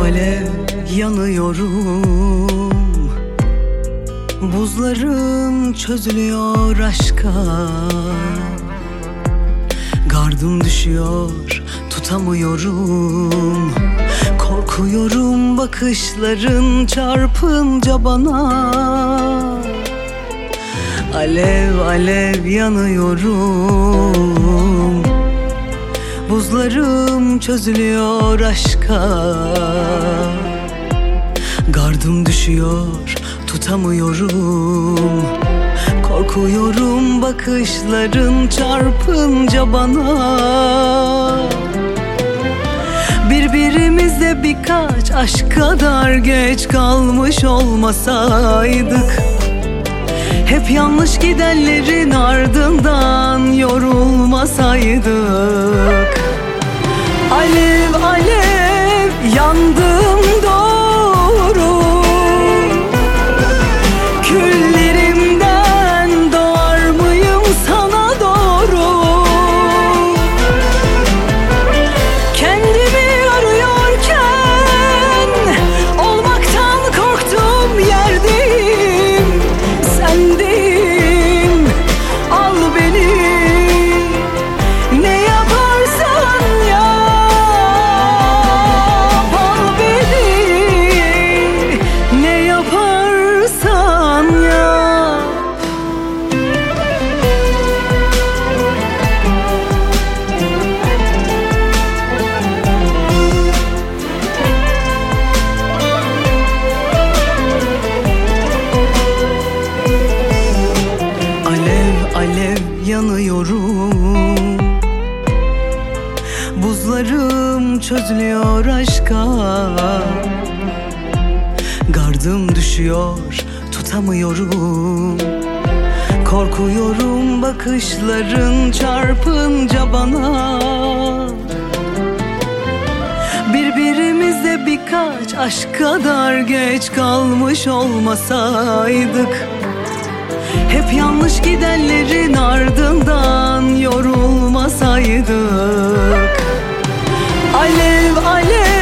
alev yanıyorum. Buzlarım çözülüyor aşka. Gardım düşüyor, tutamıyorum. Korkuyorum bakışların çarpınca bana. Alev alev yanıyorum. Buzlarım çözülüyor aşka. Gardım düşüyor, tutamıyorum. Korkuyorum bakışların çarpınca bana. Birbirimize birkaç aşk kadar geç kalmış olmasaydık, hep yanlış gidenlerin ardından yorulmasaydık. Alev alev yandım doğru. Küllerimden doğar mıyım sana doğru? Kendimi arıyorken olmaktan korktuğum yerdeyim. Sendeyim, al beni. Ne yaparsan yap, al beni. Ne yaparsan yap. Alev alev yanıyorum. Buzlarım çözülüyor aşka. Gardım düşüyor, tutamıyorum. Korkuyorum bakışların çarpınca bana. Birbirimize birkaç aşk kadar geç kalmış olmasaydık, hep yanlış gidenlerin ardından yorulmasaydık. Alev alev